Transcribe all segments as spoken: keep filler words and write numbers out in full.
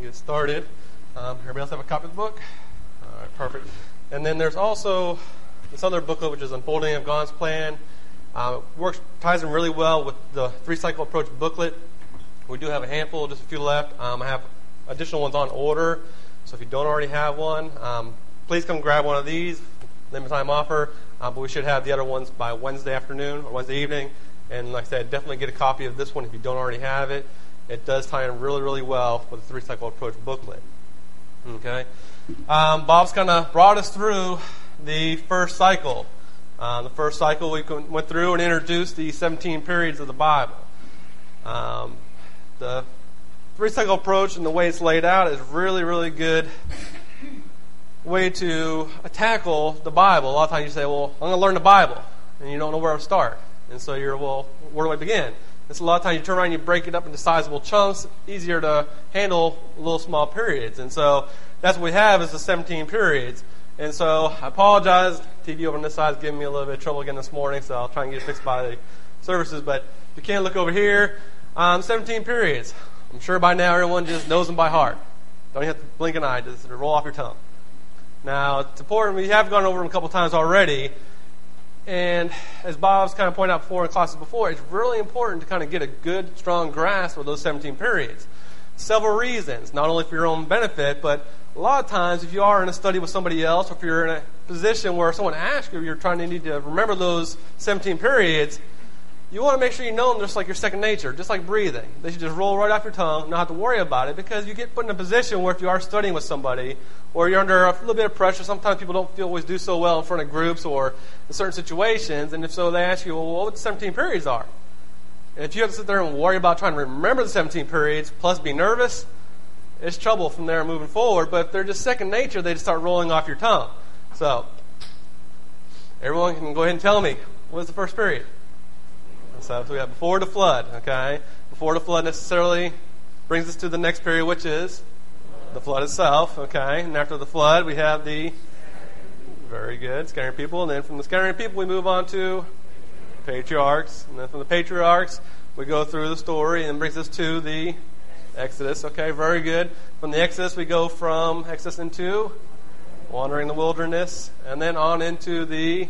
get started. Um, everybody else have a copy of the book? All right, perfect. And then there's also this other booklet, which is Unfolding of God's Plan. Uh, it works, ties in really well with the three-cycle approach booklet. We do have a handful, just a few left. Um, I have additional ones on order. So if you don't already have one, um, please come grab one of these. Limited time offer. Uh, but we should have the other ones by Wednesday afternoon or Wednesday evening. And like I said, definitely get a copy of this one if you don't already have it. It does tie in really, really well with the three-cycle approach booklet. Okay. Um, Bob's kind of brought us through the first cycle. Uh, the first cycle we went through and introduced the seventeen periods of the Bible. Um, the three-cycle approach and the way it's laid out is really, really good way to tackle the Bible. A lot of times you say, well, I'm going to learn the Bible, and you don't know where to start. And so you're, well, where do I begin? It's a lot of times you turn around and you break it up into sizable chunks, easier to handle little small periods. And so that's what we have is the seventeen periods. And so I apologize. T V over on this side is giving me a little bit of trouble again this morning, so I'll try and get it fixed by the services. But if you can look over here, um, seventeen periods. I'm sure by now everyone just knows them by heart. Don't even have to blink an eye, just roll off your tongue. Now, it's important, we have gone over them a couple times already. And as Bob's kind of pointed out before in classes before, it's really important to kind of get a good, strong grasp of those seventeen periods. Several reasons, not only for your own benefit, but a lot of times if you are in a study with somebody else, or if you're in a position where someone asks you, you're trying to need to remember those seventeen periods, you want to make sure you know them just like your second nature, just like breathing. They should just roll right off your tongue, not have to worry about it, because you get put in a position where if you are studying with somebody, or you're under a little bit of pressure, sometimes people don't feel always do so well in front of groups or in certain situations, and if so, they ask you, well, what the seventeen periods are. And if you have to sit there and worry about trying to remember the seventeen periods, plus be nervous, it's trouble from there moving forward. But if they're just second nature, they just start rolling off your tongue. So, everyone can go ahead and tell me, what is the first period? So we have before the flood, okay? Before the flood necessarily brings us to the next period, which is the flood itself, okay? And after the flood, we have the, very good, scattering people. And then from the scattering people, we move on to the patriarchs. And then from the patriarchs, we go through the story and it brings us to the Exodus, okay? Very good. From the Exodus, we go from Exodus into wandering the wilderness, and then on into the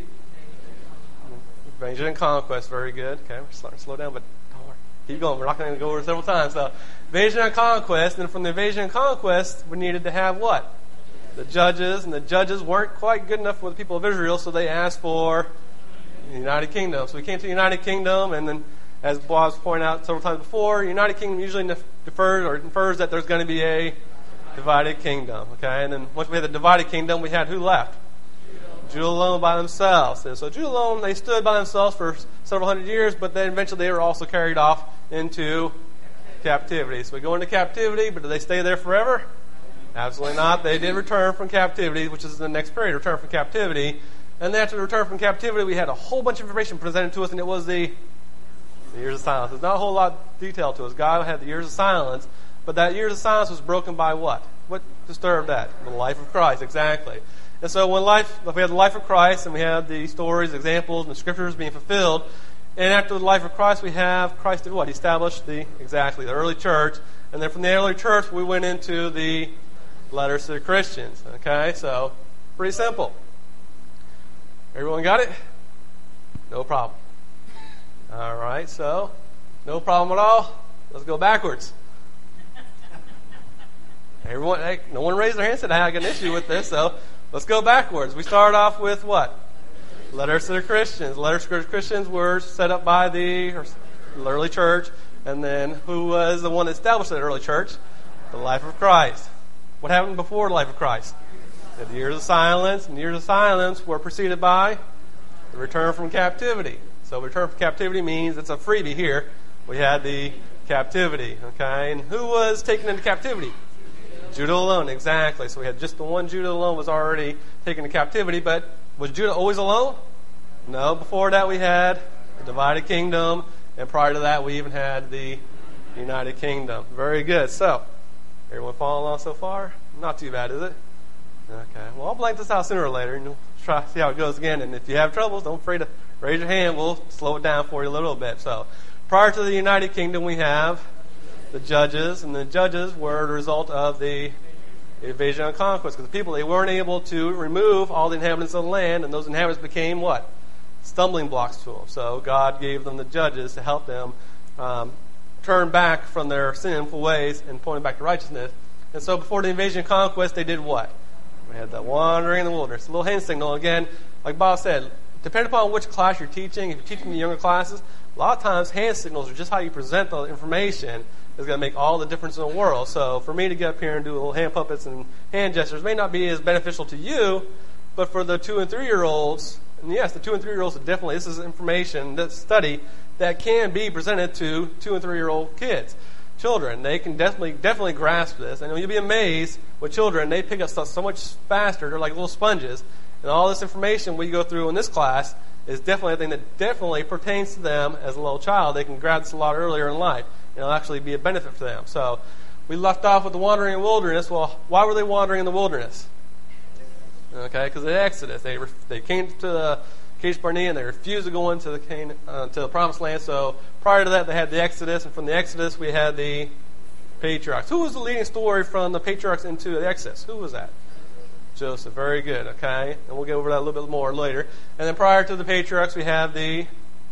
invasion and conquest. Very good. Okay, we're starting to slow down, but don't worry. Keep going. We're not going to go over it several times. So, invasion and conquest. And from the invasion and conquest, we needed to have what? The judges. And the judges weren't quite good enough for the people of Israel, so they asked for the United Kingdom. So we came to the United Kingdom, and then, as Bob's pointed out several times before, United Kingdom usually defers or infers that there's going to be a divided kingdom. Okay, and then once we had the divided kingdom, we had who left? Judah alone by themselves. And so Judah alone, they stood by themselves for several hundred years, but then eventually they were also carried off into captivity. So we go into captivity, but did they stay there forever? Absolutely not. They did return from captivity, which is the next period, return from captivity. And then after the return from captivity, we had a whole bunch of information presented to us, and it was the, the years of silence. There's not a whole lot of detail to us. God had the years of silence, but that years of silence was broken by what? What disturbed that? The life of Christ, exactly. And so when life, if we had the life of Christ, and we have the stories, examples, and the scriptures being fulfilled, and after the life of Christ, we have Christ did what? He established the, exactly, the early church. And then from the early church, we went into the letters to the Christians. Okay, so pretty simple. Everyone got it? No problem. All right, so no problem at all. Let's go backwards. Everyone, hey, no one raised their hand and said, I got an issue with this, so let's go backwards. We start off with what? Letters to the Christians. Letters to the Christians were set up by the early church. And then who was the one that established that early church? The life of Christ. What happened before the life of Christ? The years of silence. And the years of silence were preceded by the return from captivity. So return from captivity means it's a freebie here. We had the captivity. Okay, and who was taken into captivity? Judah alone, exactly. So we had just the one Judah alone was already taken to captivity, but was Judah always alone? No. Before that we had the divided kingdom, and prior to that we even had the United Kingdom. Very good. So, everyone following along so far? Not too bad, is it? Okay. Well, I'll blank this out sooner or later, and you'll try to see how it goes again. And if you have troubles, don't be afraid to raise your hand. We'll slow it down for you a little bit. So, prior to the United Kingdom, we have the judges, and the judges were the result of the invasion and conquest. Because the people, they weren't able to remove all the inhabitants of the land, and those inhabitants became what? Stumbling blocks to them. So God gave them the judges to help them um, turn back from their sinful ways and point them back to righteousness. And so before the invasion and conquest, they did what? We had that wandering in the wilderness. A little hand signal. Again, like Bob said, depending upon which class you're teaching, if you're teaching the younger classes, a lot of times hand signals are just how you present the information is going to make all the difference in the world. So for me to get up here and do little hand puppets and hand gestures may not be as beneficial to you, but for the two and three-year-olds, and yes, the two and three-year-olds definitely, this is information, this study that can be presented to two and three-year-old kids. Children, they can definitely definitely grasp this. And you'll be amazed with children, they pick up stuff so much faster. They're like little sponges. And all this information we go through in this class is definitely a thing that definitely pertains to them as a little child. They can grab this a lot earlier in life. And it'll actually be a benefit for them. So we left off with the wandering in the wilderness. Well, why were they wandering in the wilderness? Okay, because of the Exodus. They they came to the Kadesh Barnea, and they refused to go into the Canaan, uh, to the Promised Land. So prior to that, they had the Exodus, and from the Exodus, we had the patriarchs. Who was the leading story from the patriarchs into the Exodus? Who was that? Joseph. Very good. Okay, and we'll get over that a little bit more later. And then prior to the patriarchs, we have the.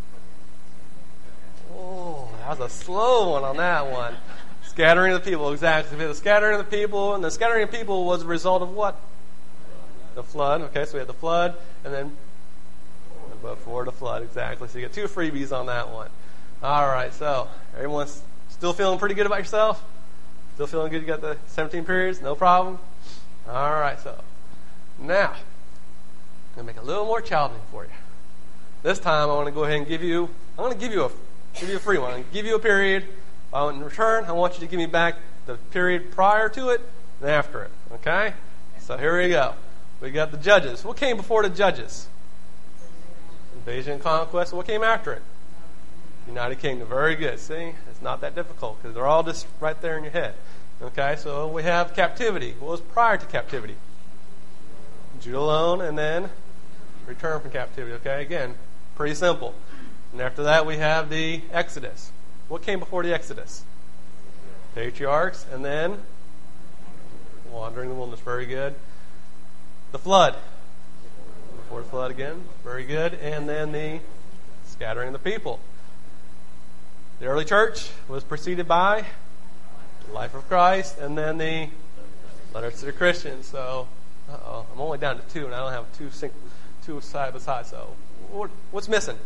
Oh, that was a slow one on that one. Scattering of the people. Exactly. We had the scattering of the people, and the scattering of people was a result of what? The flood. Okay, so we had the flood, and then. Before the flood, exactly. So you get two freebies on that one. All right, so everyone's still feeling pretty good about yourself? Still feeling good you got the seventeen periods? No problem? All right, so now I'm going to make it a little more challenging for you. This time I want to go ahead and give you, I'm going to give you a, give you a free one. I'm going to give you a period. In return, I want you to give me back the period prior to it and after it. Okay? So here we go. We got the judges. What came before the judges? Invasion and conquest. What came after it? United Kingdom. Very good. See? It's not that difficult because they're all just right there in your head. Okay, so we have captivity. What was prior to captivity? Judah alone, and then return from captivity. Okay, again, pretty simple. And after that, we have the Exodus. What came before the Exodus? Patriarchs, and then wandering the wilderness. Very good. The flood. Before the flood again. Very good. And then the scattering of the people. The early church was preceded by the life of Christ, and then the letters to the Christians. So, uh-oh, I'm only down to two, and I don't have two sync, two side by side. So, what, what's missing?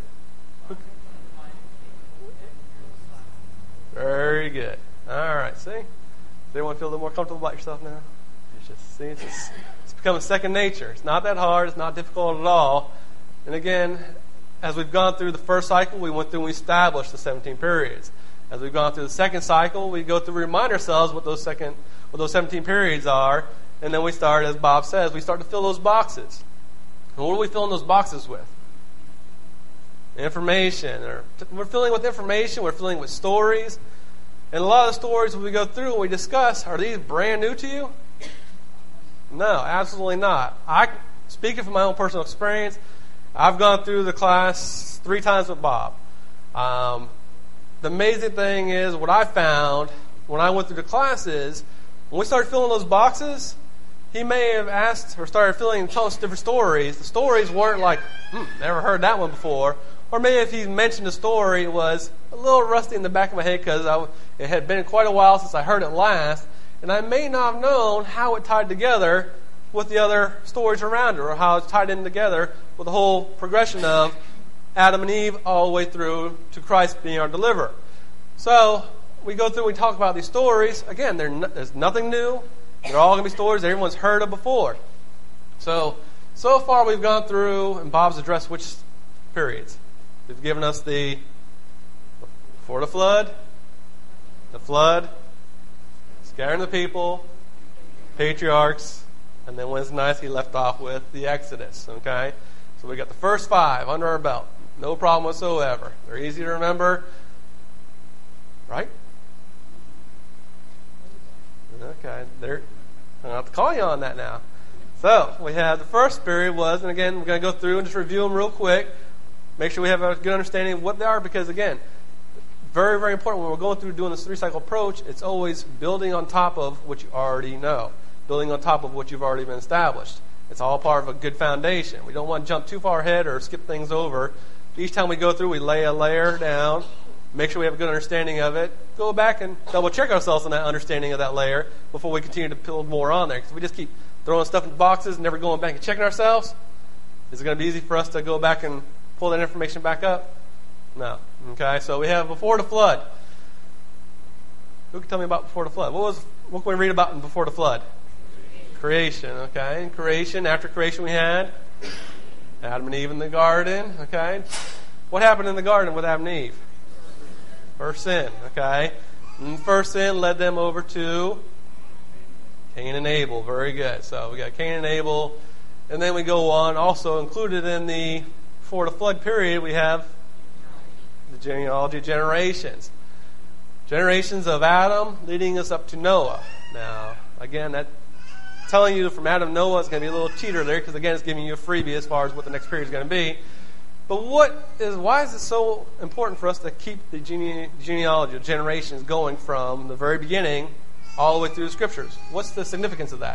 Very good. All right. See, does everyone feel a little more comfortable about yourself now? It's just see, it's just it's becoming second nature. It's not that hard. It's not difficult at all. And again, as we've gone through the first cycle, we went through and we established the seventeen periods. As we've gone through the second cycle, we go through and remind ourselves what those second, what those seventeen periods are, and then we start, as Bob says, we start to fill those boxes. And what are we filling those boxes with? Information. Or we're filling with information. We're filling with stories. And a lot of the stories we go through and we discuss, are these brand new to you? No, absolutely not. I, speaking from my own personal experience, I've gone through the class three times with Bob. Um, the amazing thing is, what I found when I went through the classes, when we started filling those boxes, he may have asked or started filling and telling us different stories. The stories weren't like, hmm, never heard that one before. Or maybe if he mentioned a story, it was a little rusty in the back of my head because it had been quite a while since I heard it last. And I may not have known how it tied together with the other stories around it, or how it's tied in together with the whole progression of Adam and Eve all the way through to Christ being our deliverer. So we go through and we talk about these stories. Again, no, there's nothing new. They're all going to be stories everyone's heard of before. So, so far we've gone through, and Bob's addressed which periods? He's given us the before the flood, the flood, scattering the people, patriarchs, and then Wednesday night he left off with the Exodus. Okay? So we got the first five under our belt. No problem whatsoever. They're easy to remember. Right? Okay. They're, I'm going to have to call you on that now. So we have the first period was, and again, we're going to go through and just review them real quick. Make sure we have a good understanding of what they are, because again, very, very important when we're going through doing this three-cycle approach. It's always building on top of what you already know, building on top of what you've already been established. It's all part of a good foundation. We don't want to jump too far ahead or skip things over. Each time we go through, we lay a layer down, make sure we have a good understanding of it, go back and double-check ourselves on that understanding of that layer before we continue to build more on there. Because if we just keep throwing stuff in boxes and never going back and checking ourselves, is it going to be easy for us to go back and pull that information back up? No. Okay, so we have before the flood. Who can tell me about before the flood? What was what can we read about in before the flood? Creation. Okay, in creation, after creation we had Adam and Eve in the garden. Okay, what happened in the garden with Adam and Eve? First sin. Okay, and first sin led them over to Cain and Abel. Very good. So we got Cain and Abel, and then we go on. Also included in the before the flood period, we have the genealogy of generations. Generations of Adam leading us up to Noah. Now, again, that telling you from Adam to Noah is going to be a little cheater there because, again, it's giving you a freebie as far as what the next period is going to be. But what is why is it so important for us to keep the gene, genealogy of generations going from the very beginning all the way through the Scriptures? What's the significance of that?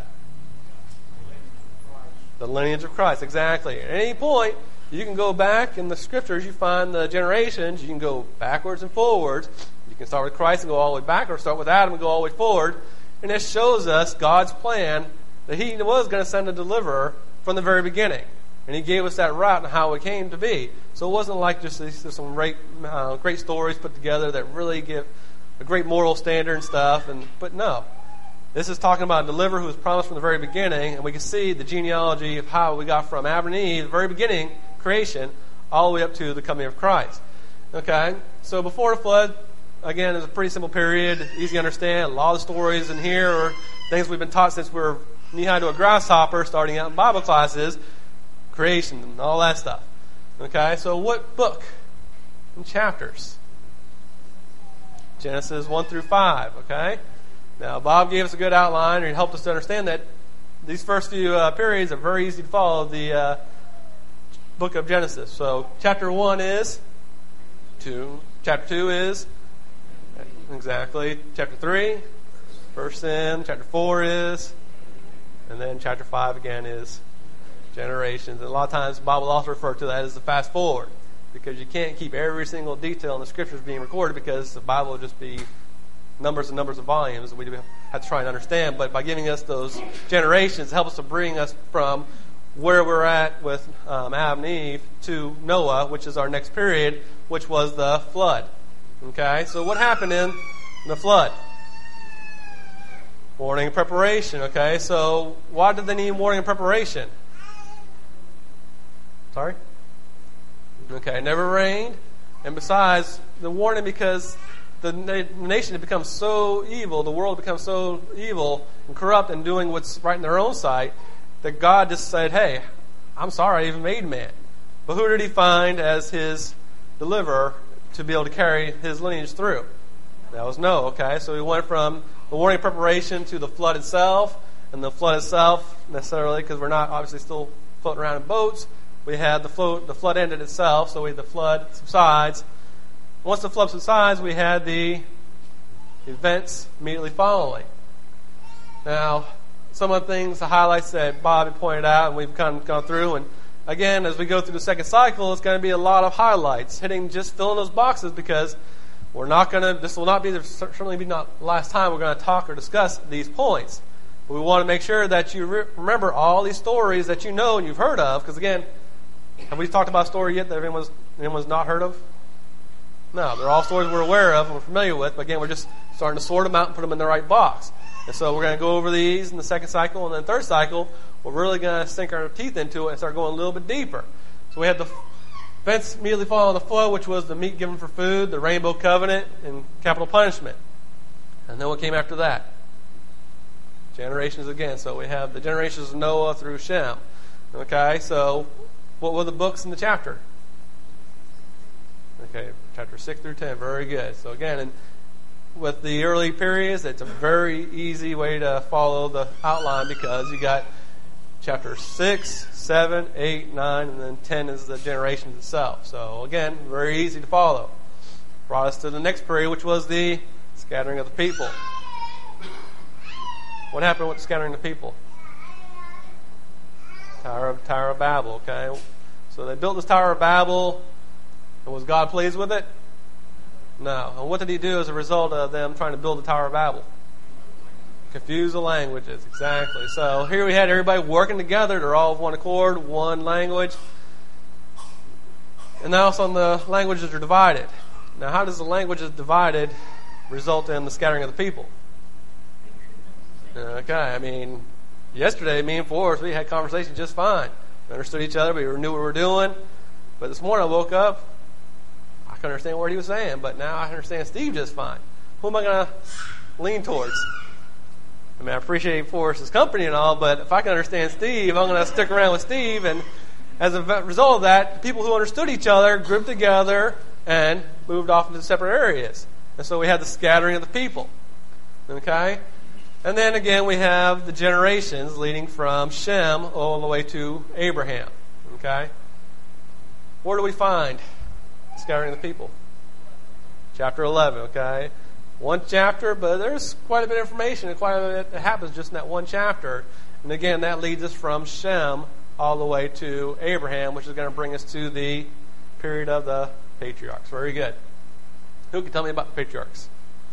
The lineage of Christ, exactly. At any point, you can go back in the Scriptures, you find the generations, you can go backwards and forwards. You can start with Christ and go all the way back, or start with Adam and go all the way forward. And this shows us God's plan that He was going to send a deliverer from the very beginning. And He gave us that route and how it came to be. So it wasn't like just these, some great, uh, great stories put together that really give a great moral standard and stuff. And but no. This is talking about a deliverer who was promised from the very beginning, and we can see the genealogy of how we got from Adam and Eve, the very beginning, creation, all the way up to the coming of Christ. Okay? So before the flood, again, is a pretty simple period, easy to understand. A lot of the stories in here are things we've been taught since we were knee-high to a grasshopper, starting out in Bible classes, creation, and all that stuff. Okay? So what book and chapters? Genesis one through five, okay? Now, Bob gave us a good outline, and he helped us to understand that these first few uh, periods are very easy to follow the uh, book of Genesis. So, chapter one is two. Chapter two is exactly chapter three. First sin. Chapter four is, and then chapter five again is generations. And a lot of times, the Bible also refers to that as the fast forward, because you can't keep every single detail in the Scriptures being recorded, because the Bible will just be numbers and numbers of volumes that we have to try and understand. But by giving us those generations, it helps us to bring us from where we're at with um, Adam and Eve to Noah, which is our next period, which was the flood. Okay, so what happened in the flood? Warning and preparation. Okay, so why did they need warning and preparation? Sorry? Okay, it never rained. And besides, the warning because the nation had become so evil, the world had become so evil and corrupt and doing what's right in their own sight, that God just said, hey, I'm sorry I even made man. But who did He find as His deliverer to be able to carry His lineage through? That was Noah, okay? So we went from the warning preparation to the flood itself, and the flood itself, necessarily, because we're not obviously still floating around in boats, we had the float, the flood ended itself, so we had the flood subsides. Once the flood subsides, we had the events immediately following. Now, some of the things, the highlights that Bob had pointed out, and we've kind of gone through, and again, as we go through the second cycle, it's going to be a lot of highlights, hitting just filling those boxes, because we're not going to, this will not be, the, certainly be not the last time we're going to talk or discuss these points. But we want to make sure that you re- remember all these stories that you know and you've heard of, because again, have we talked about a story yet that anyone's, anyone's not heard of? No, they're all stories we're aware of and we're familiar with, but again, we're just starting to sort them out and put them in the right box. And so we're going to go over these in the second cycle, and then third cycle, we're really going to sink our teeth into it and start going a little bit deeper. So we had the events immediately following the flood, which was the meat given for food, the rainbow covenant, and capital punishment. And then what came after that? Generations again. So we have the generations of Noah through Shem. Okay, so what were the books in the chapter? Okay, chapter six through ten. Very good. So again, in, with the early periods, it's a very easy way to follow the outline, because you got chapter six, seven, eight, nine, and then ten is the generations itself. So again, very easy to follow. brought us to the next period, which was the scattering of the people. What happened with the scattering of the people? Tower of Tower of Babel, okay? So they built this Tower of Babel, and was God pleased with it? No. And what did he do as a result of them trying to build the Tower of Babel? Confuse the languages, exactly. So here we had everybody working together. They're all of one accord, one language. And now also the languages are divided. Now how does the languages divided result in the scattering of the people? Okay, I mean, yesterday, me and Forrest, we had conversation just fine. We understood each other. We knew what we were doing. But this morning I woke up, I couldn't understand what he was saying, but now I understand Steve just fine. Who am I going to lean towards? I mean, I appreciate Forrest's company and all, but if I can understand Steve, I'm going to stick around with Steve. And as a result of that, people who understood each other grouped together and moved off into separate areas. And so we had the scattering of the people. Okay? And then again, we have the generations leading from Shem all the way to Abraham. Okay? Where do we find the scattering of the people? Chapter eleven, okay? One chapter, but there's quite a bit of information and quite a bit that happens just in that one chapter. And again, that leads us from Shem all the way to Abraham, which is going to bring us to the period of the patriarchs. Very good. Who can tell me about the patriarchs?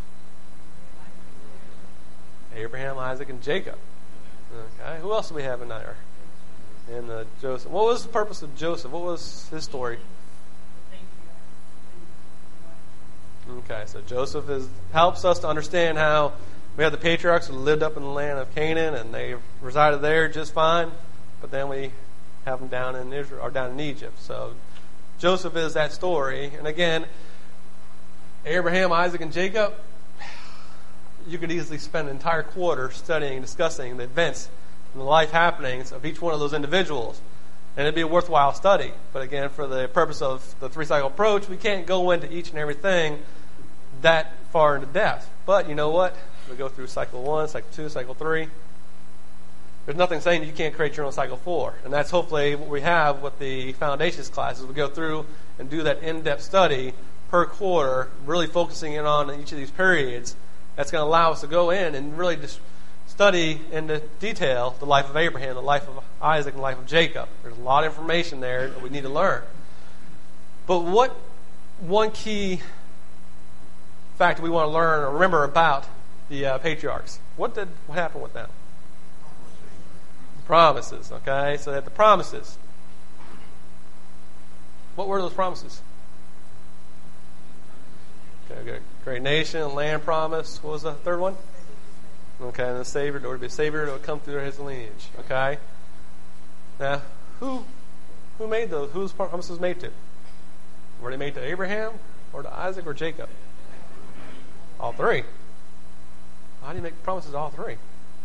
Abraham, Isaac, and Jacob. Okay. Who else do we have in there? In the Joseph. What was the purpose of Joseph? What was his story? Okay, so Joseph is helps us to understand how we have the patriarchs who lived up in the land of Canaan and they resided there just fine, but then we have them down in Israel or down in Egypt. So Joseph is that story, and again, Abraham, Isaac, and Jacob. You could easily spend an entire quarter studying, discussing the events and the life happenings of each one of those individuals. And it'd be a worthwhile study. But again, for the purpose of the three-cycle approach, we can't go into each and everything that far into depth. But you know what? We go through cycle one, cycle two, cycle three. There's nothing saying you can't create your own cycle four. And that's hopefully what we have with the foundations classes. We go through and do that in-depth study per quarter, really focusing in on each of these periods. That's going to allow us to go in and really just study into detail the life of Abraham, the life of Isaac, and the life of Jacob. There's a lot of information there that we need to learn. But what one key fact we want to learn or remember about the uh, patriarchs? What did what happened with them? Promises. Okay, so they had the promises. What were those promises? Okay, good. Great nation, land promise. What was the third one? Okay, and the Savior, there would be a Savior that would come through his lineage. Okay? Now, who who made those? Whose promises made to? Were they made to Abraham, or to Isaac, or Jacob? All three. How do you make promises to all three?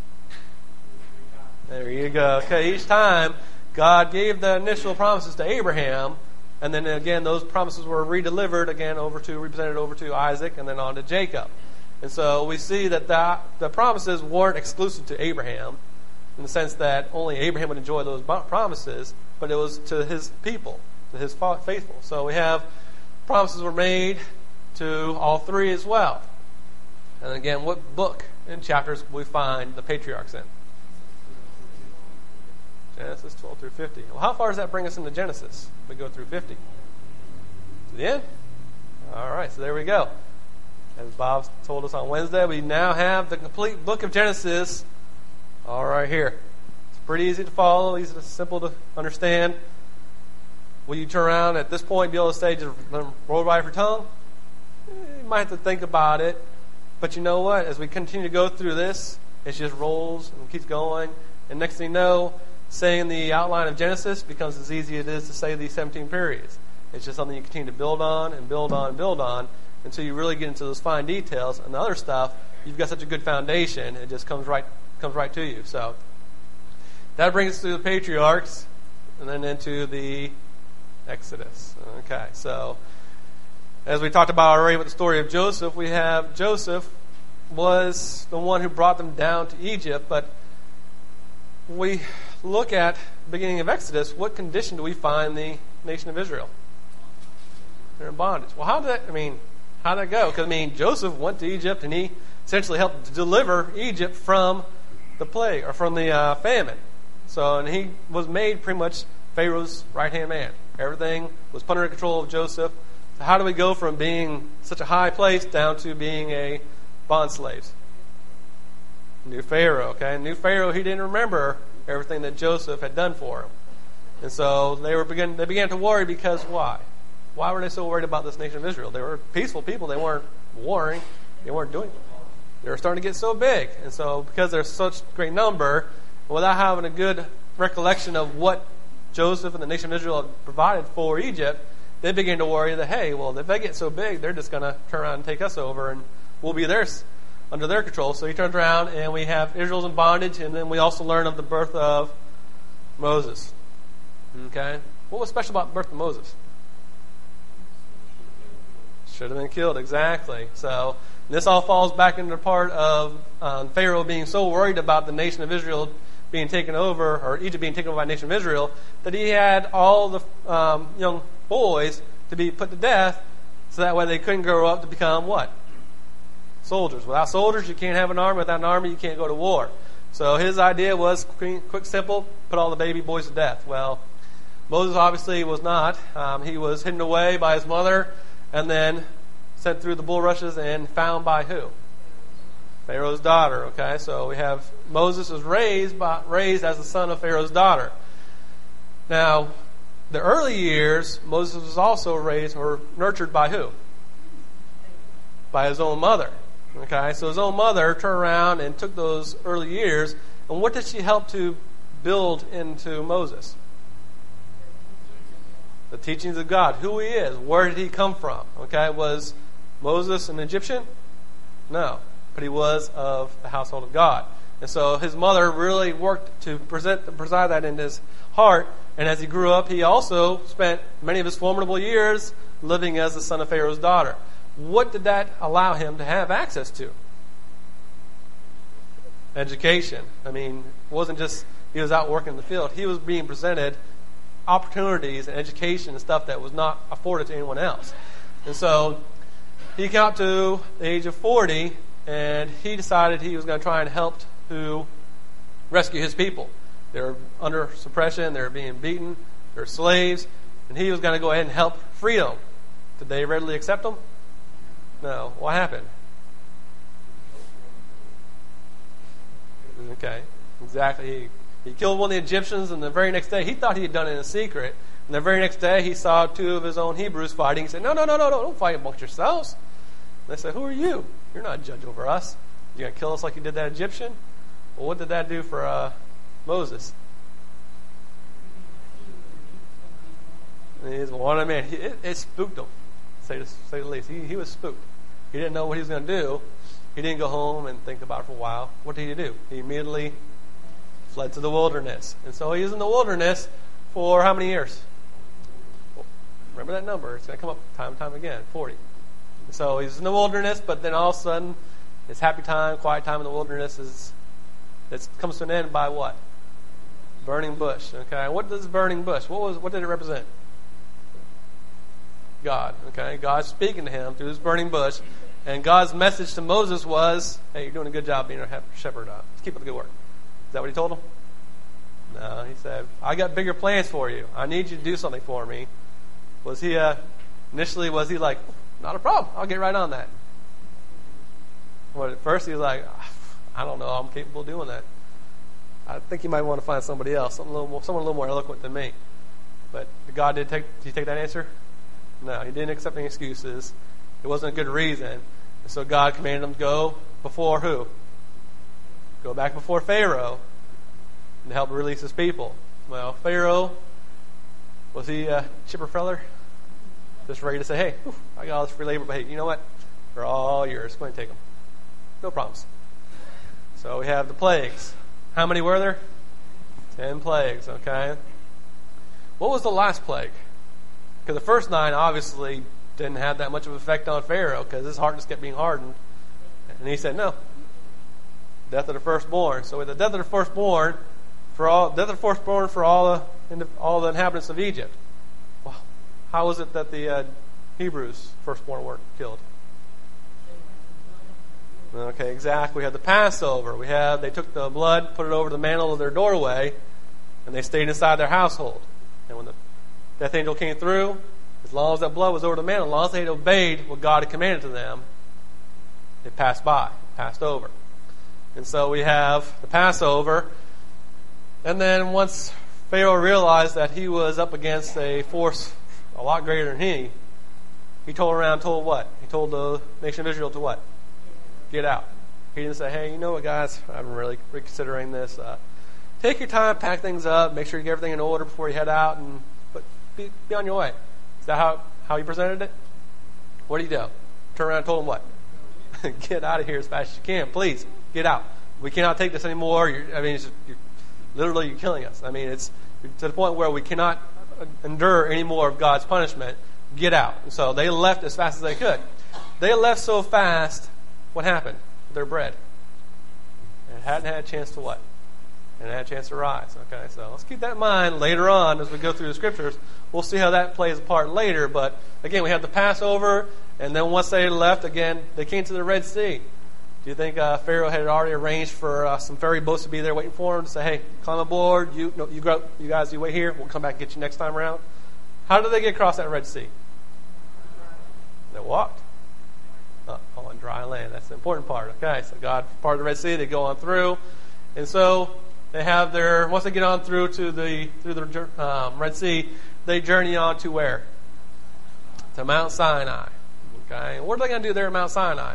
There you go. Okay, each time, God gave the initial promises to Abraham, and then again, those promises were redelivered again over to, represented over to Isaac, and then on to Jacob. And so we see that the, the promises weren't exclusive to Abraham, in the sense that only Abraham would enjoy those promises, but it was to his people, to his faithful. So we have promises were made to all three as well. And again, what book and chapters we find the patriarchs in? Genesis twelve through fifty. Well, how far does that bring us into Genesis? We go through fifty. To the end? All right, so there we go. As Bob told us on Wednesday, we now have the complete book of Genesis all right here. It's pretty easy to follow, easy to, simple to understand. Will you turn around at this point and be able to say, just roll right off your tongue? You might have to think about it. But you know what? As we continue to go through this, it just rolls and keeps going. And next thing you know, saying the outline of Genesis becomes as easy as it is to say these seventeen periods. It's just something you continue to build on and build on and build on until you really get into those fine details. And the other stuff, you've got such a good foundation, it just comes right comes right to you. So that brings us to the patriarchs and then into the Exodus. Okay, so as we talked about already with the story of Joseph, we have Joseph was the one who brought them down to Egypt, but we look at the beginning of Exodus, what condition do we find the nation of Israel? They're in bondage. Well, how did that, I mean, How'd that go? Because, I mean, Joseph went to Egypt and he essentially helped to deliver Egypt from the plague or from the uh, famine. So, and he was made pretty much Pharaoh's right-hand man. Everything was put under control of Joseph. So how do we go from being such a high place down to being a bond slave? New Pharaoh, okay? New Pharaoh, he didn't remember everything that Joseph had done for him. And so they were begin they began to worry because why? Why were they so worried about this nation of Israel? They were peaceful people. They weren't warring. They weren't doing it. They were starting to get so big. And so because there's such great number, without having a good recollection of what Joseph and the nation of Israel had provided for Egypt, they began to worry that, hey, well, if they get so big, they're just going to turn around and take us over and we'll be theirs, under their control. So he turns around and we have Israel's in bondage, and then we also learn of the birth of Moses. Okay? What was special about the birth of Moses? Should have been killed, exactly. So this all falls back into the part of um, Pharaoh being so worried about the nation of Israel being taken over, or Egypt being taken over by the nation of Israel, that he had all the um, young boys to be put to death, so that way they couldn't grow up to become what? Soldiers. Without soldiers, you can't have an army. Without an army, you can't go to war. So his idea was quick, quick simple, put all the baby boys to death. Well, Moses obviously was not. Um, he was hidden away by his mother, and then sent through the bulrushes and found by who? Pharaoh's daughter. Okay, so we have Moses was raised by, raised as the son of Pharaoh's daughter. Now, the early years, Moses was also raised or nurtured by who? By his own mother. Okay, so his own mother turned around and took those early years, and what did she help to build into Moses? The teachings of God, who he is, where did he come from? Okay, was Moses an Egyptian? No, but he was of the household of God. And so his mother really worked to present, preside that in his heart. And as he grew up, he also spent many of his formidable years living as the son of Pharaoh's daughter. What did that allow him to have access to? Education. I mean, it wasn't just he was out working in the field. He was being presented opportunities and education and stuff that was not afforded to anyone else. And so he came out to the age of forty, and he decided he was going to try and help to rescue his people. They were under suppression. They were being beaten. They were slaves. And he was going to go ahead and help free them. Did they readily accept them? No. What happened? Okay. Exactly. He, he killed one of the Egyptians, and the very next day, he thought he had done it in secret. And the very next day, he saw two of his own Hebrews fighting. He said, no, no, no, no, no, don't fight amongst yourselves. And they said, who are you? You're not a judge over us. You're going to kill us like you did that Egyptian? Well, what did that do for uh, Moses? He's one man. He, it, it spooked him, say to say the least. He, he was spooked. He didn't know what he was going to do. He didn't go home and think about it for a while. What did he do? He immediately fled to the wilderness. And so he was in the wilderness for how many years? Remember that number. It's going to come up time and time again, forty. And so he's in the wilderness, but then all of a sudden, his happy time, quiet time in the wilderness is it comes to an end by what? Burning bush. Okay, what does burning bush? What was? What did it represent? God. Okay, God speaking to him through this burning bush, and God's message to Moses was, "Hey, you're doing a good job being a shepherd. Uh, let's keep up the good work." Is that what he told him? No, he said, "I got bigger plans for you. I need you to do something for me." Was he uh, initially? Was he like, "Not a problem. I'll get right on that"? Well, at first he was like, "I don't know. I'm capable of doing that. I think you might want to find somebody else, someone a little more, someone a little more eloquent than me." But God did take. Did he take that answer? No, he didn't accept any excuses. It wasn't a good reason. And so God commanded him to go before who? Go back before Pharaoh and help release his people. Well, Pharaoh, was he a chipper feller? Just ready to say, "Hey, whew, I got all this free labor, but hey, you know what? They're all yours. Go ahead and take them. No problems." So we have the plagues. How many were there? Ten plagues, okay? What was the last plague? Because the first nine obviously didn't have that much of an effect on Pharaoh because his heart just kept being hardened. And he said, no. Death of the firstborn. So with the death of the firstborn, for all death of the firstborn for all the all the inhabitants of Egypt. Well, how was it that the uh, Hebrews firstborn were killed? Okay, exactly. We had the Passover. We had, they took the blood, put it over the mantle of their doorway, and they stayed inside their household. And when the death angel came through, as long as that blood was over the mantle, as long as they had obeyed what God had commanded to them, it passed by, passed over. And so we have the Passover. And then once Pharaoh realized that he was up against a force a lot greater than he, he told around, told what? He told the nation of Israel to what? Get out. He didn't say, hey, you know what, guys, I'm really reconsidering this. Uh, take your time, pack things up, make sure you get everything in order before you head out, and but be, be on your way. Is that how, how he presented it? What did he do? Turn around and told him what? Get out of here as fast as you can. Please, get out. We cannot take this anymore. You're, I mean, it's just, you're, literally, you're killing us. I mean, it's to the point where we cannot endure any more of God's punishment. Get out. And so they left as fast as they could. They left so fast, what happened? Their bread. And it hadn't had a chance to what? And it had a chance to rise. Okay, so let's keep that in mind later on as we go through the scriptures. We'll see how that plays a part later. But again, we have the Passover, and then once they left, again, they came to the Red Sea. Do you think uh, Pharaoh had already arranged for uh, some ferry boats to be there waiting for him to say, hey, climb aboard, you no, you, go, you guys, you wait here, we'll come back and get you next time around? How did they get across that Red Sea? They walked. Uh, on dry land. That's the important part. Okay, so God part of the Red Sea, they go on through. And so they have their, once they get on through to the through the um, Red Sea, they journey on to where? To Mount Sinai. Okay, and what are they going to do there at Mount Sinai?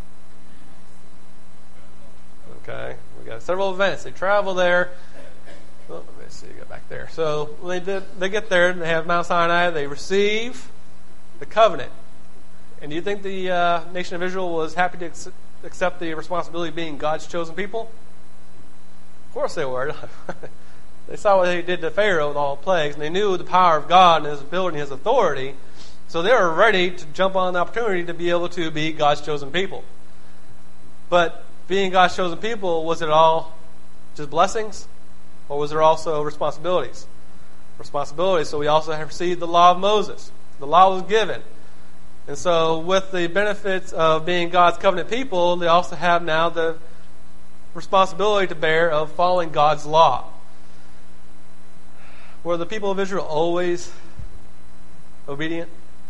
Okay, we got several events. They travel there. Oh, let me see, get back there. So when they did, they get there, they have Mount Sinai. They receive the covenant. And do you think the uh, nation of Israel was happy to ex- accept the responsibility of being God's chosen people? Of course they were. They saw what he did to Pharaoh with all the plagues, and they knew the power of God and his ability and his authority. So they were ready to jump on the opportunity to be able to be God's chosen people. But being God's chosen people, was it all just blessings? Or was there also responsibilities? Responsibilities. So we also have received the law of Moses. The law was given. And so with the benefits of being God's covenant people, they also have now the responsibility to bear of following God's law. Were the people of Israel always obedient?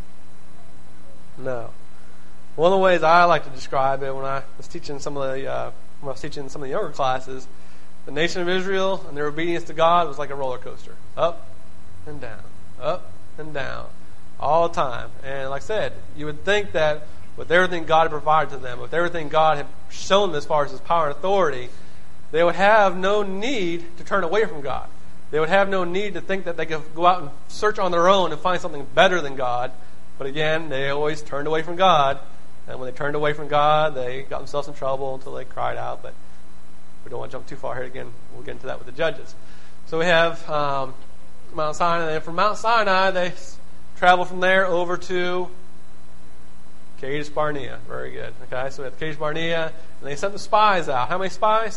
No. One of the ways I like to describe it when I was teaching some of the uh, when I was teaching some of the younger classes, the nation of Israel and their obedience to God was like a roller coaster, up and down, up and down, all the time. And like I said, you would think that with everything God had provided to them, with everything God had shown them as far as His power and authority, they would have no need to turn away from God. They would have no need to think that they could go out and search on their own and find something better than God. But again, they always turned away from God. And when they turned away from God, they got themselves in trouble until they cried out. But we don't want to jump too far here again. We'll get into that with the judges. So we have um, Mount Sinai. And from Mount Sinai, they travel from there over to Kadesh Barnea. Very good. Okay, so we have Kadesh Barnea. And they sent the spies out. How many spies?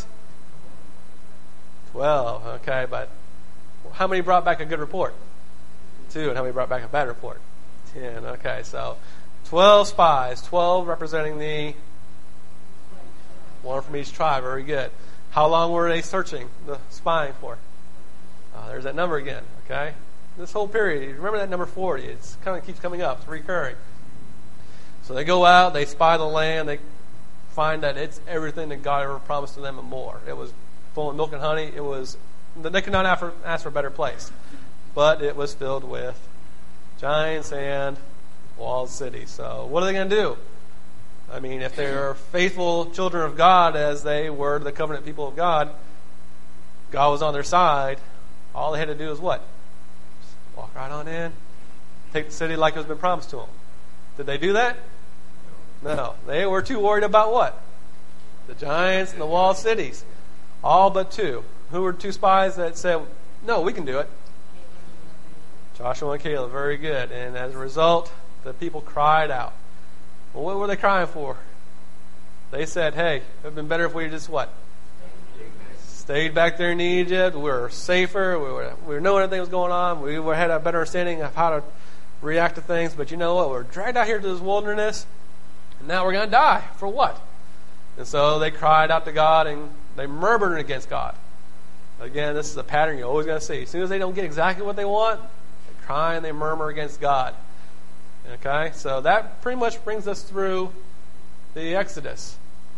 Twelve. Okay, but how many brought back a good report? Two. And how many brought back a bad report? Ten. Okay, so twelve spies, twelve representing the one from each tribe. Very good. How long were they searching, the spying for? Oh, there's that number again. Okay, this whole period. Remember that number forty? It kind of keeps coming up. It's recurring. So they go out, they spy the land, they find that it's everything that God ever promised to them and more. It was full of milk and honey. It was they could not ask for a better place, but it was filled with giants and walled cities. So what are they going to do? I mean, if they're faithful children of God as they were the covenant people of God, God was on their side. All they had to do is what? Just walk right on in, take the city like it was been promised to them. Did they do that? No. They were too worried about what? The giants and the walled cities. All but two. Who were two spies that said, no, we can do it? Joshua and Caleb. Very good. And as a result, the people cried out. Well, what were they crying for? They said, hey, it would have been better if we just what? Stayed back there in Egypt. We were safer. We were, we were knowing everything was going on. We were, had a better understanding of how to react to things. But you know what? We're dragged out here to this wilderness, and now we're going to die. For what? And so they cried out to God and they murmured against God. Again, this is a pattern you're always going to see. As soon as they don't get exactly what they want, they cry and they murmur against God. Okay, so that pretty much brings us through the Exodus.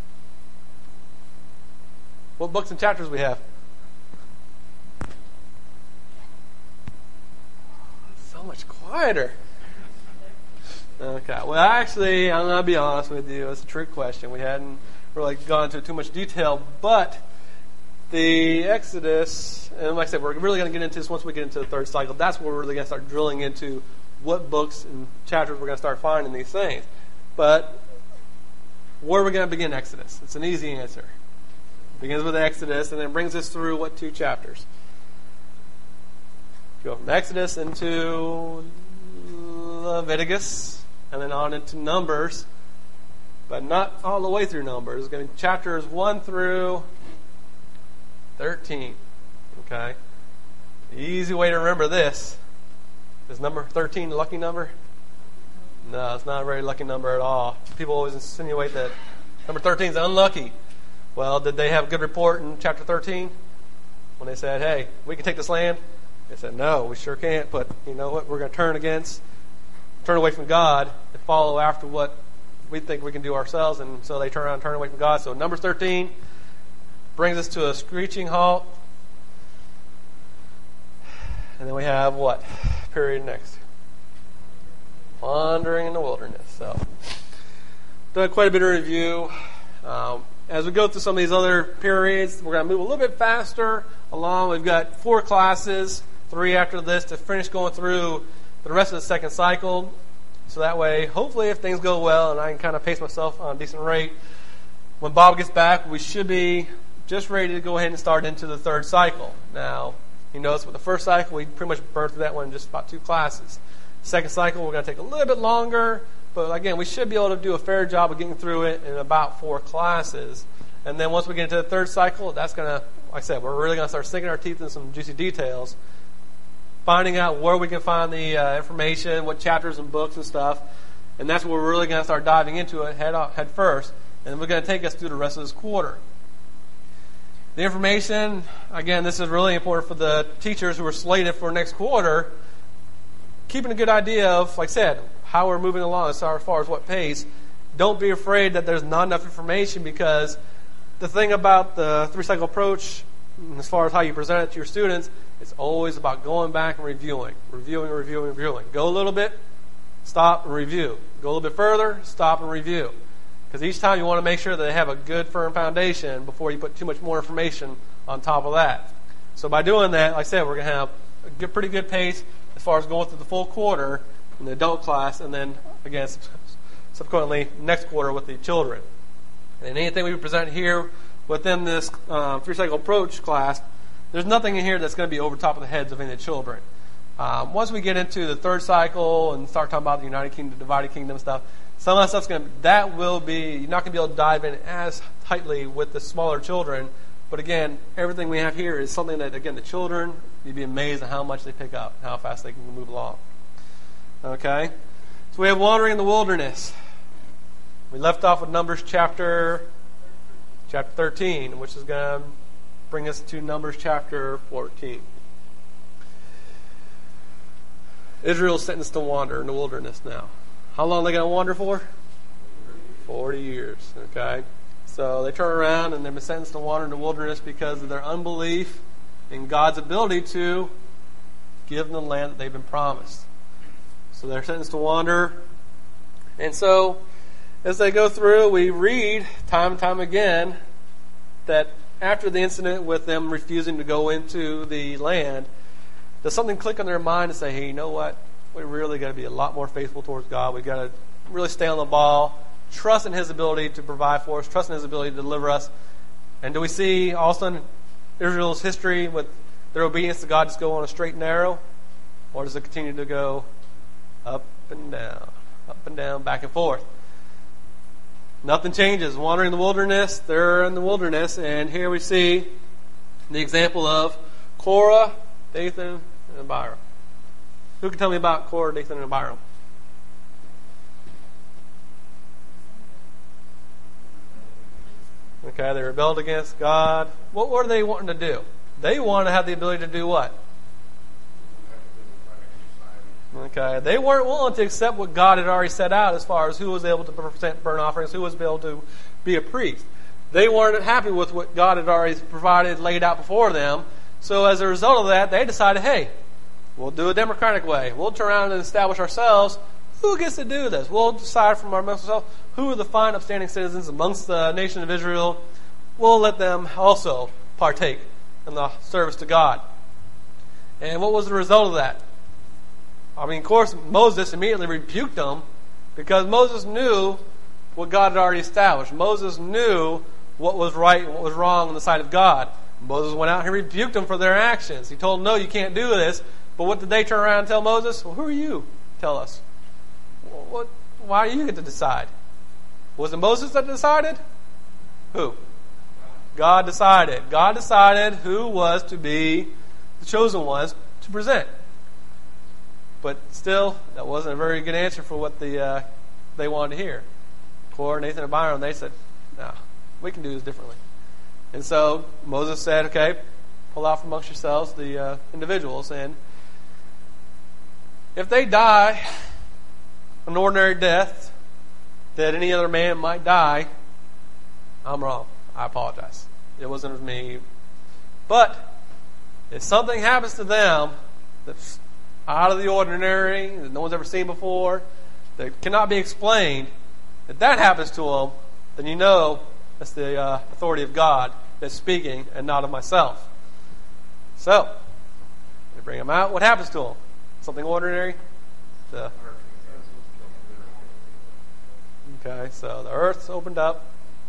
What books and chapters we have? So much quieter. Okay, well actually, I'm going to be honest with you. It's a trick question. We hadn't really gone into too much detail, but the Exodus, and like I said, we're really going to get into this once we get into the third cycle. That's where we're really going to start drilling into what books and chapters we're going to start finding these things. But where are we going to begin Exodus? It's an easy answer. It begins with Exodus and then brings us through, what, two chapters? Go from Exodus into Leviticus and then on into Numbers, but not all the way through Numbers. It's going to be chapters one through thirteen. Okay? The easy way to remember this is number thirteen the lucky number? No, it's not a very lucky number at all. People always insinuate that number thirteen is unlucky. Well, did they have a good report in chapter thirteen? When they said, hey, we can take this land? They said, no, we sure can't, but you know what? We're going to turn against, turn away from God and follow after what we think we can do ourselves. And so they turn around and turn away from God. So Numbers thirteen brings us to a screeching halt. And then we have what? Period next. Wandering in the wilderness. So, done quite a bit of review. Um, as we go through some of these other periods, we're going to move a little bit faster along. We've got four classes, three after this, to finish going through the rest of the second cycle. So that way, hopefully, if things go well and I can kind of pace myself on a decent rate, when Bob gets back, we should be just ready to go ahead and start into the third cycle. Now, you notice with the first cycle, we pretty much burned through that one in just about two classes. Second cycle, we're going to take a little bit longer, but again, we should be able to do a fair job of getting through it in about four classes. And then once we get into the third cycle, that's going to, like I said, we're really going to start sinking our teeth in some juicy details, finding out where we can find the uh, information, what chapters and books and stuff, and that's where we're really going to start diving into it head, off, head first, and we're going to take us through the rest of this quarter. The information, again, this is really important for the teachers who are slated for next quarter, keeping a good idea of, like I said, how we're moving along as far as what pace. Don't be afraid that there's not enough information, because the thing about the three-cycle approach, as far as how you present it to your students, it's always about going back and reviewing, reviewing, reviewing, reviewing. Go a little bit, stop and review. Go a little bit further, stop and review. Because each time you want to make sure that they have a good, firm foundation before you put too much more information on top of that. So by doing that, like I said, we're going to have a good, pretty good pace as far as going through the full quarter in the adult class, and then, again, subsequently, next quarter with the children. And anything we present here within this um, three-cycle approach class, there's nothing in here that's going to be over top of the heads of any of the children. Um, once we get into the third cycle and start talking about the United Kingdom, divided kingdom stuff, some of that stuff's going to, that will be, you're not going to be able to dive in as tightly with the smaller children. But again, everything we have here is something that, again, the children, you'd be amazed at how much they pick up, how fast they can move along. Okay? So we have wandering in the wilderness. We left off with Numbers chapter, chapter thirteen, which is going to bring us to Numbers chapter fourteen. Israel's sentenced to wander in the wilderness now. How long are they going to wander for? Forty years. Okay? So they turn around and they've been sentenced to wander in the wilderness because of their unbelief in God's ability to give them the land that they've been promised. So they're sentenced to wander. And so, as they go through, we read time and time again that after the incident with them refusing to go into the land, does something click on their mind and say, hey, you know what? We really got to be a lot more faithful towards God. We've got to really stay on the ball, trust in His ability to provide for us, trust in His ability to deliver us. And do we see all of a sudden Israel's history with their obedience to God just go on a straight and narrow? Or does it continue to go up and down, up and down, back and forth? Nothing changes. Wandering in the wilderness, they're in the wilderness, and here we see the example of Korah, Dathan, and Abiram. Who can tell me about Korah, Dathan, and Abiram? Okay, they rebelled against God. What were they wanting to do? They wanted to have the ability to do what? Okay, they weren't willing to accept what God had already set out as far as who was able to present burnt offerings, who was able to be a priest. They weren't happy with what God had already provided, laid out before them. So as a result of that, they decided, hey, we'll do a democratic way. We'll turn around and establish ourselves. Who gets to do this? We'll decide from ourselves who are the fine, upstanding citizens amongst the nation of Israel. We'll let them also partake in the service to God. And what was the result of that? I mean, of course, Moses immediately rebuked them because Moses knew what God had already established. Moses knew what was right and what was wrong in the sight of God. Moses went out and he rebuked them for their actions. He told them, no, you can't do this. But what did they turn around and tell Moses? Well, who are you? Tell us. What? Why do you get to decide? Was it Moses that decided? Who? God decided. God decided who was to be the chosen ones to present. But still, that wasn't a very good answer for what the uh, they wanted to hear. Korah, Nathan, and Abiram, they said, no, we can do this differently. And so Moses said, okay, pull out from amongst yourselves the uh, individuals. And if they die an ordinary death that any other man might die, I'm wrong. I apologize. It wasn't me. But if something happens to them that's out of the ordinary, that no one's ever seen before, that cannot be explained, if that happens to them, then you know that's the uh, authority of God that's speaking and not of myself. So, they bring them out. What happens to them? Something ordinary? The, okay, so the earth's opened up,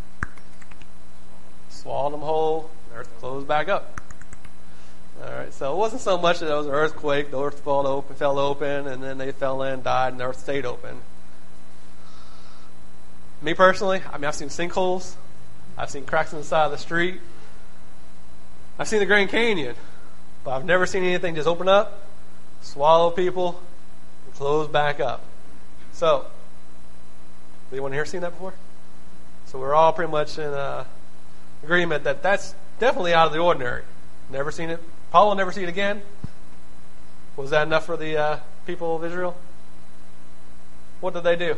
swallowed them whole, the earth closed back up. Alright, so it wasn't so much that it was an earthquake, the earth fell open, fell open, and then they fell in, died, and the earth stayed open. Me personally, I mean, I've seen sinkholes, I've seen cracks in the side of the street, I've seen the Grand Canyon, but I've never seen anything just open up, swallow people, and close back up. So, anyone here seen that before? So we're all pretty much in uh, agreement that that's definitely out of the ordinary. Never seen it. Paul will never see it again. Was that enough for the uh, people of Israel? What did they do?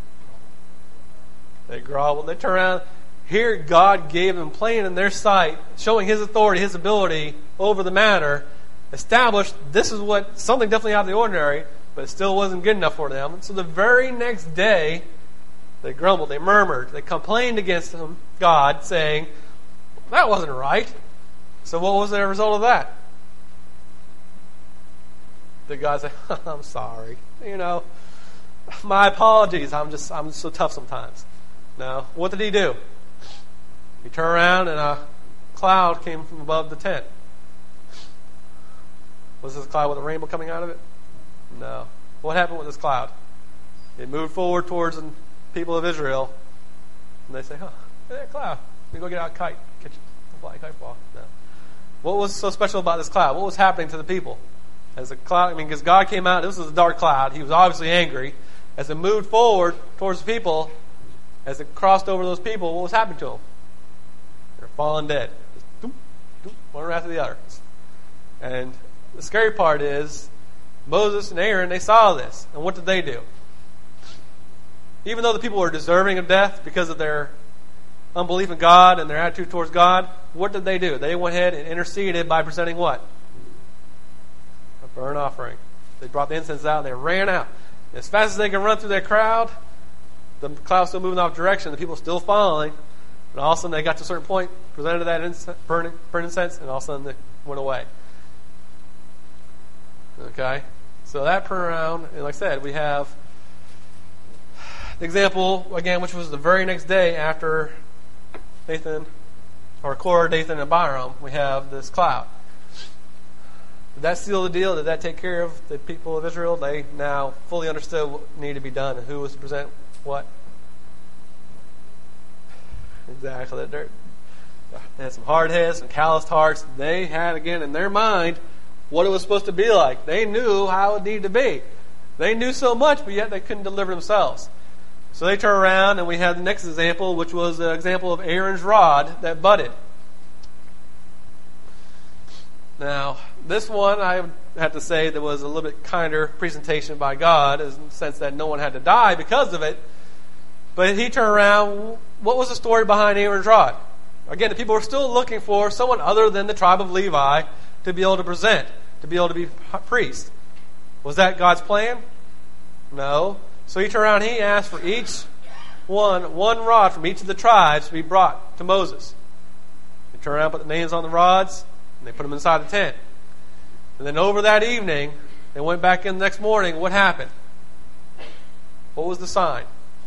They groveled. They turned around. Here God gave them plain in their sight, showing His authority, His ability over the matter, established this is what, something definitely out of the ordinary, but it still wasn't good enough for them. So the very next day, they grumbled, they murmured, they complained against them, God, saying, that wasn't right. So what was the result of that? The God said, I'm sorry. You know, my apologies. I'm just, I'm so tough sometimes. Now, what did He do? He turned around and a cloud came from above the tent. Was this a cloud with a rainbow coming out of it? No. What happened with this cloud? It moved forward towards the people of Israel. And they say, huh, hey, that cloud. We go get out a kite. Catch it. Fly a kite ball. No. What was so special about this cloud? What was happening to the people? As the cloud, I mean, because God came out, this was a dark cloud. He was obviously angry. As it moved forward towards the people, as it crossed over those people, what was happening to them? They're falling dead. Just doop, doop, one right after the other. And the scary part is, Moses and Aaron, they saw this. And what did they do? Even though the people were deserving of death because of their unbelief in God and their attitude towards God, what did they do? They went ahead and interceded by presenting what? A burnt offering. They brought the incense out and they ran out. As fast as they could run through that crowd, the cloud still moving off direction, the people still following, and all of a sudden they got to a certain point, presented that incense, burning, burning incense, and all of a sudden they went away. Okay? So that turnaround, and like I said, we have the example, again, which was the very next day after Nathan, or Korah, Dathan, and Abiram, we have this cloud. Did that seal the deal? Did that take care of the people of Israel? They now fully understood what needed to be done and who was to present what? Exactly. They had some hard heads, some calloused hearts. They had, again, in their mind, what it was supposed to be like. They knew how it needed to be. They knew so much, but yet they couldn't deliver themselves. So they turn around, and we have the next example, which was the example of Aaron's rod that budded. Now, this one, I have to say, there was a little bit kinder presentation by God, in the sense that no one had to die because of it. But he turned around. What was the story behind Aaron's rod? Again, the people were still looking for someone other than the tribe of Levi to be able to present, to be able to be priest. Was that God's plan? No. So he turned around and he asked for each one, one rod from each of the tribes to be brought to Moses. He turned around, put the names on the rods, and they put them inside the tent. And then over that evening, they went back in the next morning. What happened? What was the sign?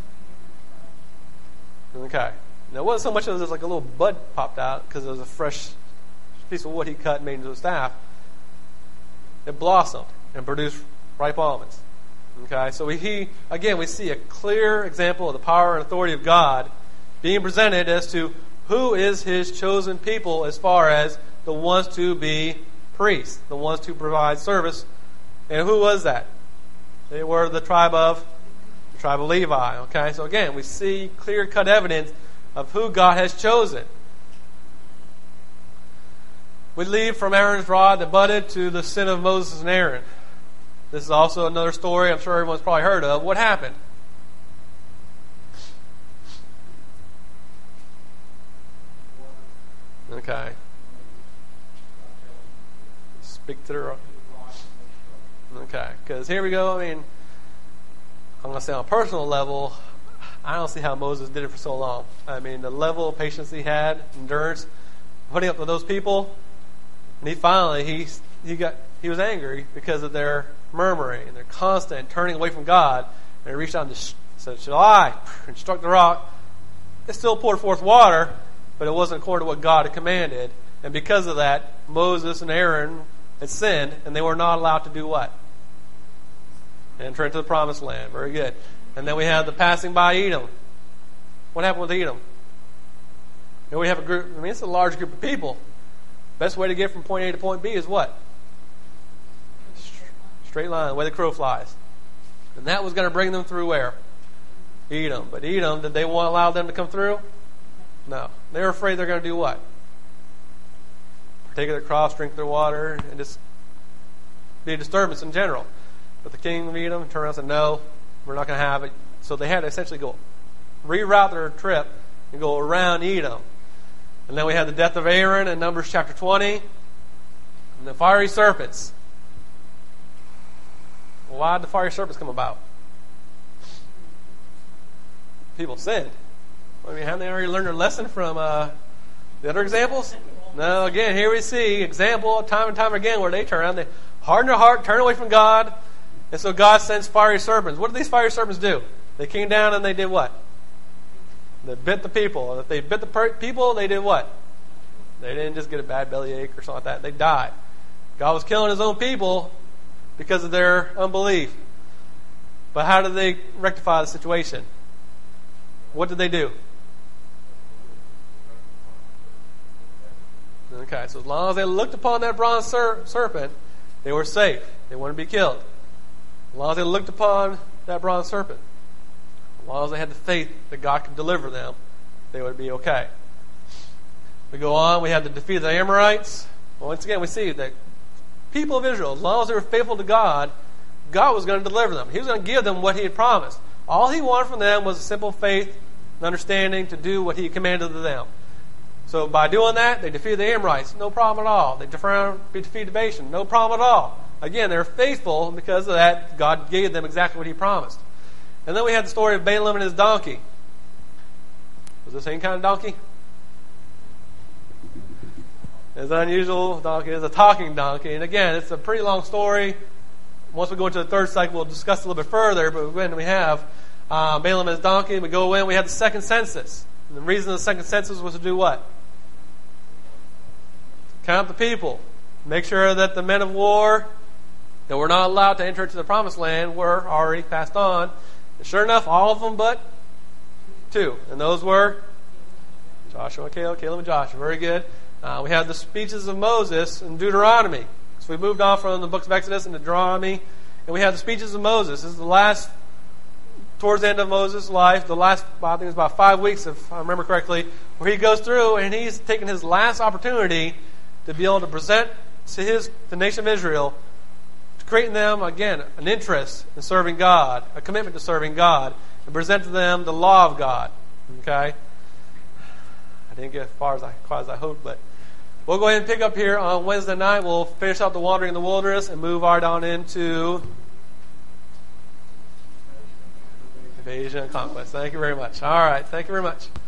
Okay. Now, it wasn't so much as there's like a little bud popped out because it was a fresh piece of wood he cut and made into a staff. It blossomed and produced ripe almonds. Okay, so we, he, again, we see a clear example of the power and authority of God being presented as to who is his chosen people as far as the ones to be priests, the ones to provide service. And who was that? They were the tribe of the tribe of Levi. Okay, so again, we see clear-cut evidence of who God has chosen. We leave from Aaron's rod that budded to the sin of Moses and Aaron. This is also another story I'm sure everyone's probably heard of. What happened? Okay. Speak to the... Okay, because here we go. I mean, I'm going to say on a personal level, I don't see how Moses did it for so long. I mean, the level of patience he had, endurance, putting up with those people, and he finally, he he got he was angry because of their murmuring and their constant turning away from God. And he reached out and just said, "Shall I?" and struck the rock. It still poured forth water, but it wasn't according to what God had commanded. And because of that, Moses and Aaron had sinned, and they were not allowed to do what? Enter into the promised land. Very good. And then we have the passing by Edom. What happened with Edom? You know, we have a group, I mean, it's a large group of people. Best way to get from point A to point B is what? Straight line, the way the crow flies. And that was going to bring them through where? Edom. But Edom, did they want to allow them to come through? No. They were afraid they're going to do what? Partake of their crops, drink their water, and just be a disturbance in general. But the king of Edom turned around and said, no, we're not going to have it. So they had to essentially go reroute their trip and go around Edom. And then we had the death of Aaron in Numbers chapter twenty. And the fiery serpents. Well, why did the fiery serpents come about? People sinned. I mean, haven't they already learned their lesson from uh, the other examples? No, again, here we see example time and time again where they turn around, they harden their heart, turn away from God. And so God sends fiery serpents. What did these fiery serpents do? They came down and they did what? They bit the people. And if they bit the per- people, they did what? They didn't just get a bad bellyache or something like that. They died. God was killing his own people because of their unbelief. But how did they rectify the situation? What did they do? Okay, so as long as they looked upon that bronze ser- serpent, they were safe. They wouldn't be killed. As long as they looked upon that bronze serpent, as long as they had the faith that God could deliver them, they would be okay. We go on, we have the defeat of the Amorites. Well, once again, we see that people of Israel, as long as they were faithful to God, God was going to deliver them. He was going to give them what he had promised. All he wanted from them was a simple faith and understanding to do what he commanded to them. So by doing that, they defeated the Amorites. No problem at all. They defeated Bashan. No problem at all. Again, they're faithful, and because of that, God gave them exactly what he promised. And then we had the story of Balaam and his donkey. Was it the same kind of donkey? It's an unusual donkey. It's a talking donkey. And again, it's a pretty long story. Once we go into the third cycle, we'll discuss it a little bit further. But when we have uh, Balaam and his donkey, we go in, we have the second census. And the reason the second census was to do what? Count the people. Make sure that the men of war that were not allowed to enter into the promised land were already passed on. And sure enough, all of them but two. And those were Joshua and Caleb, Caleb and Joshua. Very good. Uh, we have the speeches of Moses in Deuteronomy. So we moved on from the books of Exodus into Deuteronomy. And we have the speeches of Moses. This is the last towards the end of Moses' life, the last, I think it was about five weeks, if I remember correctly, where he goes through and he's taking his last opportunity to be able to present to his the nation of Israel, creating them, again, an interest in serving God, a commitment to serving God, and present to them the law of God. Okay? I didn't get as far as I, quite as I hoped, but we'll go ahead and pick up here on Wednesday night. We'll finish out the wandering in the wilderness and move our down into invasion and conquest. Thank you very much. All right. Thank you very much.